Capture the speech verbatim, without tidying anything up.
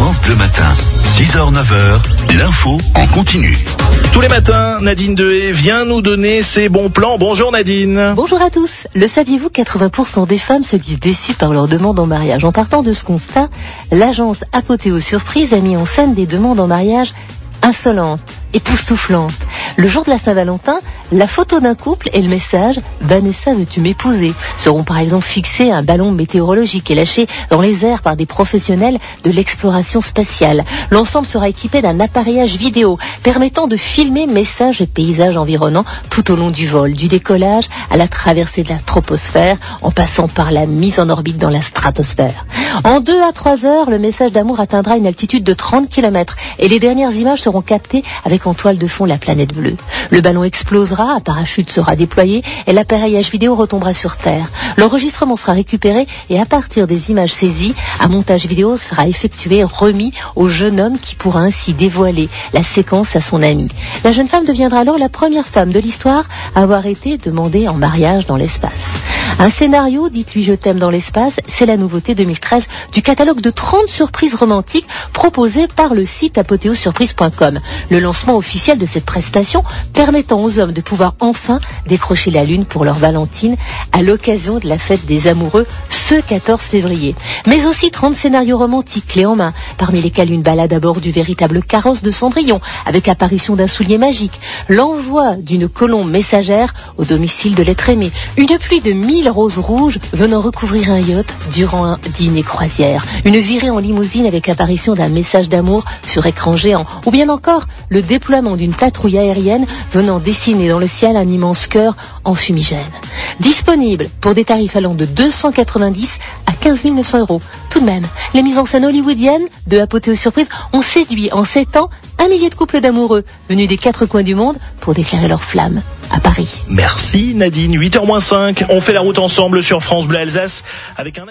France Bleu Matin. six heures neuf heures, l'info en continu. Tous les matins, Nadine Dehé vient nous donner ses bons plans. Bonjour Nadine. Bonjour à tous. Le saviez-vous, quatre-vingts pour cent des femmes se disent déçues par leur demande en mariage. En partant de ce constat, l'agence Apothéo Surprise a mis en scène des demandes en mariage insolentes, époustouflantes. Le jour de la Saint-Valentin, la photo d'un couple et le message « Vanessa, veux-tu m'épouser ?» seront par exemple fixés à un ballon météorologique et lâchés dans les airs par des professionnels de l'exploration spatiale. L'ensemble sera équipé d'un appareillage vidéo permettant de filmer messages et paysages environnants tout au long du vol, du décollage à la traversée de la troposphère, en passant par la mise en orbite dans la stratosphère. En deux à trois heures, le message d'amour atteindra une altitude de trente kilomètres et les dernières images seront captées avec en toile de fond la planète bleue. Le ballon explosera, un parachute sera déployé et l'appareillage vidéo retombera sur Terre. L'enregistrement sera récupéré et à partir des images saisies, un montage vidéo sera effectué, remis au jeune homme qui pourra ainsi dévoiler la séquence à son ami. La jeune femme deviendra alors la première femme de l'histoire à avoir été demandée en mariage dans l'espace. Un scénario, dites-lui je t'aime dans l'espace, c'est la nouveauté deux mille treize du catalogue de trente surprises romantiques proposées par le site apothéo surprise point com. Le lancement officiel de cette prestation permettant aux hommes de pouvoir enfin décrocher la lune pour leur Valentine à l'occasion de la fête des amoureux ce quatorze février. Mais aussi trente scénarios romantiques clés en main, parmi lesquels une balade à bord du véritable carrosse de Cendrillon avec apparition d'un soulier magique, l'envoi d'une colombe messagère au domicile de l'être aimé, une pluie de mille roses rouges venant recouvrir un yacht durant un dîner croisière, une virée en limousine avec apparition d'un message d'amour sur écran géant, ou bien encore le déploiement d'une patrouille aérienne venant dessiner dans le ciel un immense cœur en fumigène. Disponible pour des tarifs allant de deux cent quatre-vingt-dix à quinze mille neuf cents euros. Tout de même, les mises en scène hollywoodiennes de Apothéo Surprise ont séduit en sept ans un millier de couples d'amoureux venus des quatre coins du monde pour déclarer leur flamme à Paris. Merci Nadine. huit heures moins cinq, on fait la route ensemble sur France Bleu Alsace avec un